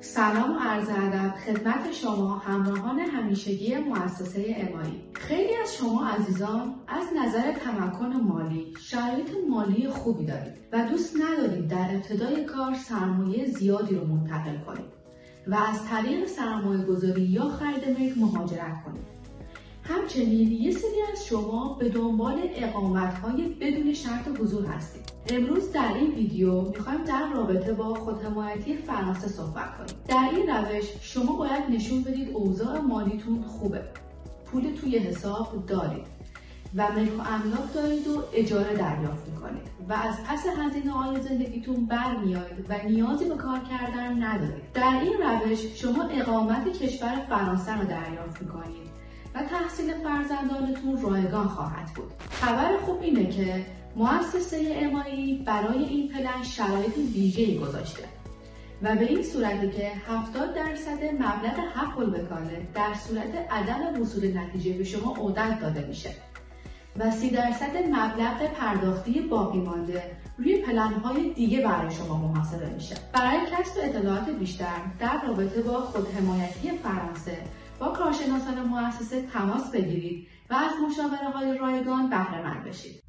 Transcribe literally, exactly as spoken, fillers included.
سلام و عرض ادب خدمت شما همراهان همیشگی مؤسسه امایی. خیلی از شما عزیزان از نظر تمکن مالی شرایط مالی خوبی دارید و دوست ندارید در ابتدای کار سرمایه زیادی رو منتقل کنید و از طریق سرمایه گذاری یا خرید ملک مهاجرت کنید. همچنین یه سری از شما به دنبال اقامت‌های بدون شرط حضور هستید. امروز در این ویدیو میخوایم در رابطه با خودحمایتی فرانسه صحبت کنیم. در این روش شما باید نشون بدید اوضاع مالیتون خوبه، پول توی حساب دارید و ملک و املاک دارید و اجاره دریافت میکنید و از پس هزینه‌های زندگیتون برمیایید و نیازی به کار کردن ندارید. در این روش شما اقامت کشور فرانسه رو دریافت میکنید و تحصیل فرزندانتون رایگان خواهد بود. خبر خوب اینه که مؤسسه امایی برای این پلن شرایط ویژه‌ای گذاشته و به این صورتی که هفتاد درصد مبلغ حق الوکاله در صورت عدم وصول نتیجه به شما عودت داده میشه و سی درصد مبلغ پرداختی باقی مانده روی پلن‌های دیگه برای شما محاسبه میشه. برای کسب اطلاعات بیشتر در رابطه با خودحمایتی فرانسه با کارشناسان مؤسسه تماس بگیرید و از مشاوره‌های رایگان بهره مند بشید.